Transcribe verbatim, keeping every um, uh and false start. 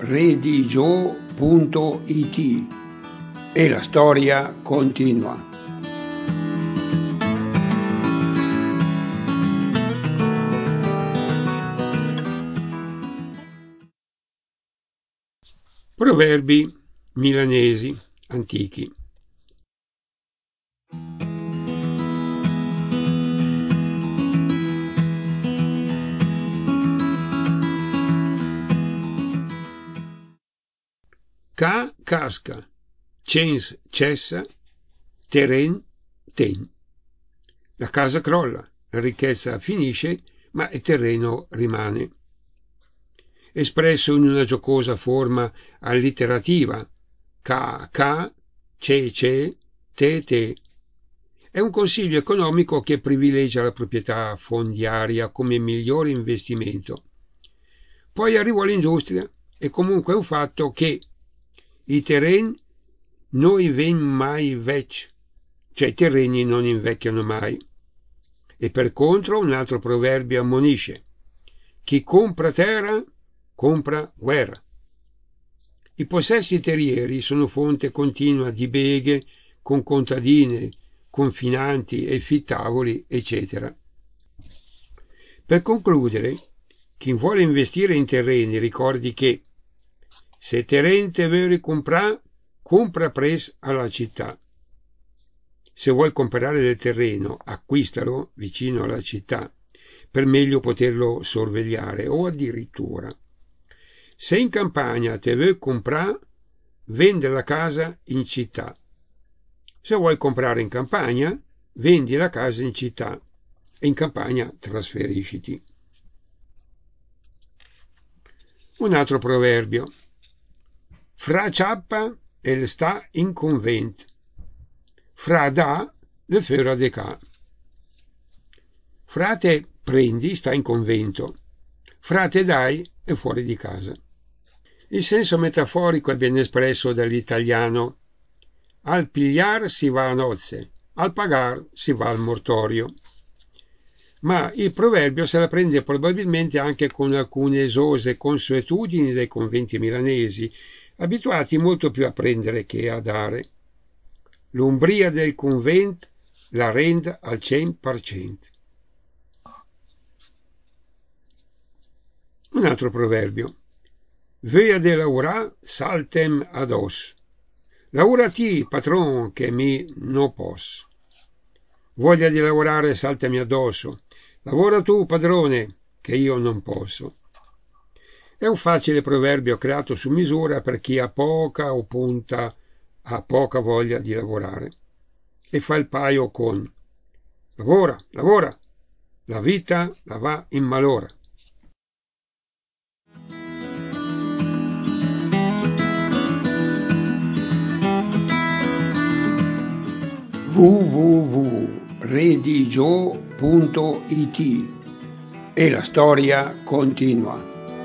redigio punto it e la storia continua. Proverbi milanesi antichi. Ca casca, cens cessa, terren ten. La casa crolla, la ricchezza finisce, ma il terreno rimane. Espresso in una giocosa forma allitterativa, ca ca, ce ce, te te. È un consiglio economico che privilegia la proprietà fondiaria come migliore investimento. Poi arrivò l'industria e comunque è un fatto che i terreni non ven mai vec, cioè i terreni non invecchiano mai. E per contro un altro proverbio ammonisce: chi compra terra compra guerra. I possessi terrieri sono fonte continua di beghe con contadine, confinanti e fittavoli, eccetera. Per concludere, chi vuole investire in terreni ricordi che se terrente vuoi comprare, compra pres alla città. Se vuoi comprare del terreno, acquistalo vicino alla città, per meglio poterlo sorvegliare, o addirittura, se in campagna te vuoi comprare, vende la casa in città. Se vuoi comprare in campagna, vendi la casa in città e in campagna trasferisciti. Un altro proverbio. Fra ciappa e sta in convent. Fra da le fera de ca. Frate prendi sta in convento. Frate dai è fuori di casa. Il senso metaforico è ben espresso dall'italiano: al pigliar si va a nozze, al pagar si va al mortorio. Ma il proverbio se la prende probabilmente anche con alcune esose consuetudini dei conventi milanesi, abituati molto più a prendere che a dare. L'umbria del convent la rende al cento per cento. Un altro proverbio. Vea de laurà saltem ados. Lavorati, patron, che mi no posso. Voglia di lavorare saltami addosso. Lavora tu, padrone, che io non posso. È un facile proverbio creato su misura per chi ha poca o punta, ha poca voglia di lavorare. E fa il paio con lavora, lavora, la vita la va in malora. w w w punto redigio punto it e la storia continua.